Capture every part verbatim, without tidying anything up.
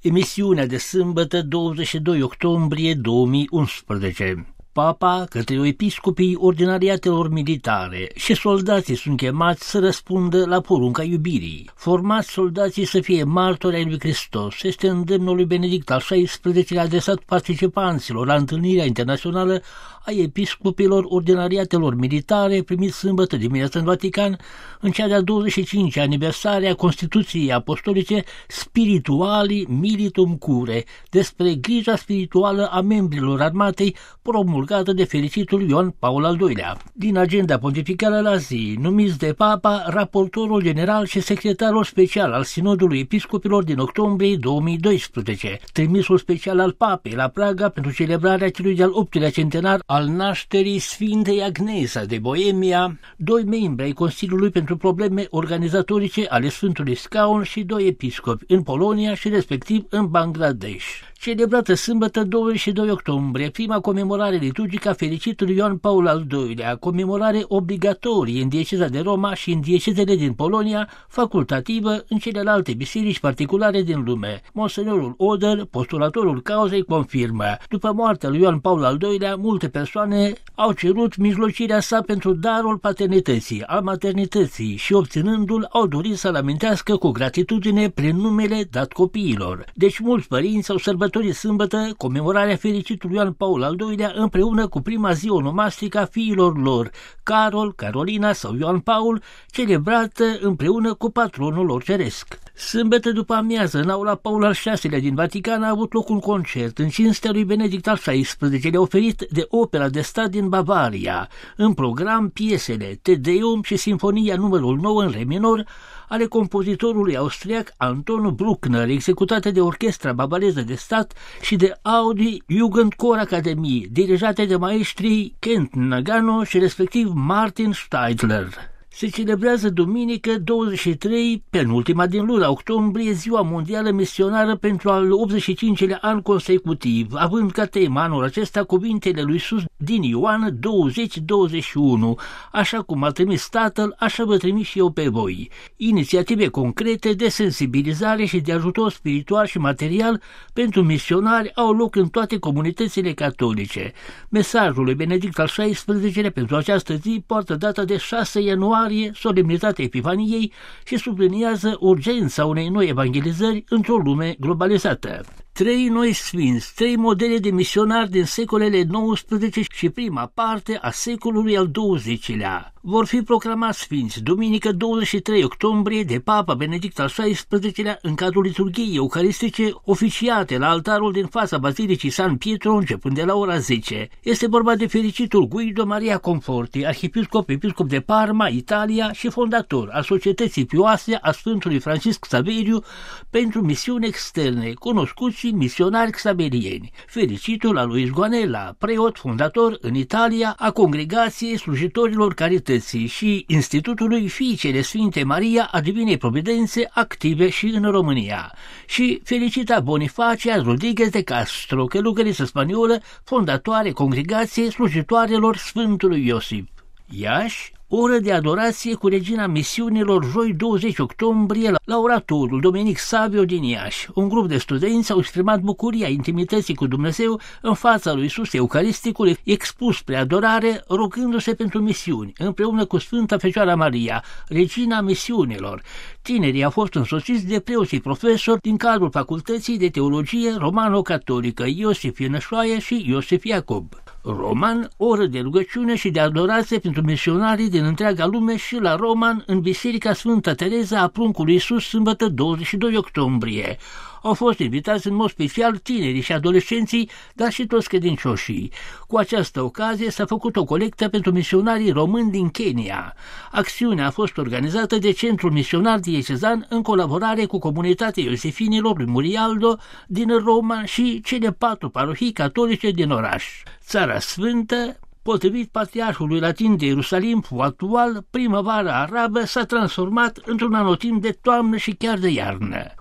Emisiunea de sâmbătă douăzeci și doi octombrie două mii unsprezece. Papa, către episcopii ordinariatelor militare și soldații sunt chemați să răspundă la porunca iubirii. Formați soldații să fie martori ai lui Hristos este îndemnul lui Benedict al șaisprezecelea adresat participanților la întâlnirea internațională a episcopilor ordinariatelor militare primit sâmbătă dimineața în Vatican în cea de-a douăzeci și cincea aniversare a Constituției Apostolice Spirituali Militum Cure despre grija spirituală a membrilor armatei promulgată de fericitul Ioan Paul al doilea. Din agenda pontificală la zi, numiți de Papa, raportorul general și secretarul special al Sinodului Episcopilor din octombrie două mii doisprezece, trimisul special al Papei la Praga pentru celebrarea celui de-al optulea centenar al nașterii Sfintei Agnesa de Boemia, doi membri ai Consiliului pentru Probleme Organizatorice ale Sfântului Scaun și doi episcopi în Polonia și respectiv în Bangladesh. Celebrată sâmbătă douăzeci și doi octombrie, prima comemorare liturgică a fericitului Ioan Paul al doilea, comemorare obligatorie în dieceza de Roma și în diecezele din Polonia, facultativă în celelalte biserici particulare din lume. Monsenorul Oder, postulatorul cauzei, confirmă. După moartea lui Ioan Paul al doilea, multe persoane au cerut mijlocirea sa pentru darul paternității, al maternității și obținându-l au dorit să-l amintească cu gratitudine prin numele dat copiilor. Deci mulți părinți au sărbătorit sâmbătă comemorarea fericitului Ioan Paul al doilea împreună cu prima zi onomastică a fiilor lor, Carol, Carolina sau Ioan Paul, celebrată împreună cu patronul lor ceresc. Sâmbătă după amiază, în aula Paul al șaselea din Vatican a avut loc un concert în cinstea lui Benedict al șaisprezecelea oferit de Opera de Stat din Bavaria. În program piesele Te Deum și Sinfonia numărul nouă în re minor ale compozitorului austriac Anton Bruckner, executate de Orchestra Bavareză de Stat și de Audi Jugendchor Academie, dirijate de maestrii Kent Nagano și respectiv Martin Steidler. Se celebrează duminică douăzeci și trei, penultima din luna octombrie, Ziua Mondială Misionară pentru al optzeci și cincilea an consecutiv, având ca tema anul acesta cuvintele lui Iisus din Ioan douăzeci douăzeci și unu, așa cum a trimis Tatăl, așa vă trimis și eu pe voi. Inițiative concrete de sensibilizare și de ajutor spiritual și material pentru misionari au loc în toate comunitățile catolice. Mesajul lui Benedict al șaisprezecelea pentru această zi poartă data de șase ianuarie, solemnitatea Epifaniei, și subliniază urgența unei noi evangelizări într-o lume globalizată. Trei noi sfinți, trei modele de misionari din secolele nouăsprezece și prima parte a secolului al douăzecilea vor fi proclamați sfinți duminică douăzeci și trei octombrie de Papa Benedict al șaisprezecelea în cadrul liturghiei eucaristice oficiate la altarul din fața Bazilicii San Pietro începând de la ora zece. Este vorba de fericitul Guido Maria Conforti, arhiepiscop episcop de Parma, Italia și fondator al Societății Pioase a Sfântului Francisc Xaveriu pentru misiuni externe, cunoscuți și misionari xaverieni. Fericitul Alois Goanella, preot fondator în Italia a Congregației Slujitorilor Carității și Institutului Fiicele Sfinte Maria a Divinei Providențe active și în România. Și Felicita Bonifacia Rodriguez de Castro, călugăriță spaniolă, fondatoare Congregației Slujitoarelor Sfântului Iosif. Iași, oră de adorație cu Regina Misiunilor, joi douăzeci octombrie, la oratorul Domenic Savio din Iași. Un grup de studenți au exprimat bucuria intimității cu Dumnezeu în fața lui Iisus Eucaristicul expus spre adorare, rugându-se pentru misiuni, împreună cu Sfânta Fecioara Maria, Regina Misiunilor. Tinerii au fost însoțiți de preoții profesori din cadrul Facultății de Teologie Romano-Catolică Iosif Ienășoaie și Iosif Iacob. Roman, oră de rugăciune și de adorație pentru misionarii din întreaga lume și la Roman, în Biserica Sfânta Tereza a Pruncului Iisus, sâmbătă douăzeci și doi octombrie. Au fost invitați în mod special tinerii și adolescenții, dar și toți credincioșii. Cu această ocazie s-a făcut o colectă pentru misionarii români din Kenya. Acțiunea a fost organizată de Centrul Misionar Diecezan în colaborare cu comunitatea Iosefinilor lui Murialdo din Roma și cele patru parohii catolice din oraș. Țara Sfântă, potrivit Patriarhului Latin de Ierusalim, actual, primăvara arabă s-a transformat într-un anotimp de toamnă și chiar de iarnă.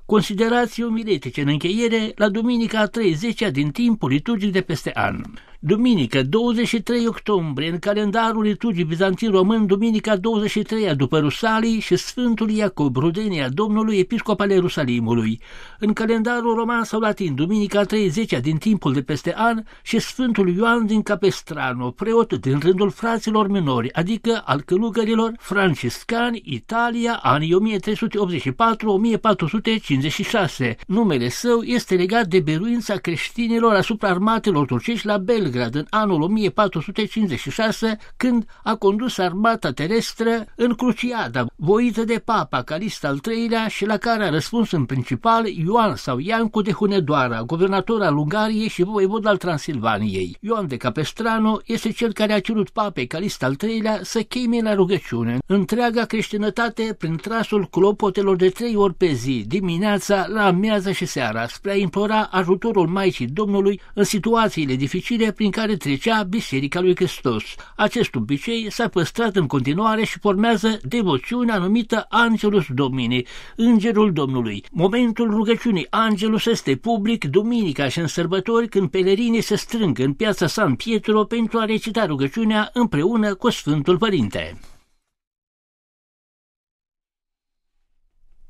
Considerații omiletice în încheiere la duminica a treizecea din timpul liturgic de peste an. Duminică, douăzeci și trei octombrie, în calendarul liturgic bizantin român, duminica douăzeci și treia după Rusalii și Sfântul Iacob, rudenia Domnului, episcop al Ierusalimului. În calendarul roman sau latin, duminica treizecea din timpul de peste an și Sfântul Ioan din Capestrano, preot din rândul fraților minori, adică al călugărilor franciscani, Italia, anii o mie trei sute optzeci și patru - o mie patru sute cincizeci și șase. Numele său este legat de biruința creștinilor asupra armatelor turcești la Belgrad în anul o mie patru sute cincizeci și șase, când a condus armata terestră în cruciada voită de Papa Calist al treilea și la care a răspuns în principal Ioan sau Iancu de Hunedoara, guvernator al Ungariei și voievod al Transilvaniei. Ioan de Capestrano este cel care a cerut Papei Calist al treilea să cheme la rugăciune întreaga creștinătate prin trasul clopotelor de trei ori pe zi, dimineața, la amiază și seara, spre a implora ajutorul Maicii Domnului în situațiile dificile prin care trecea Biserica lui Hristos. Acest obicei s-a păstrat în continuare și formează devoțiunea numită Angelus Domini, Îngerul Domnului. Momentul rugăciunii Angelus este public duminica și în sărbători, când pelerinii se strâng în piața San Pietro pentru a recita rugăciunea împreună cu Sfântul Părinte.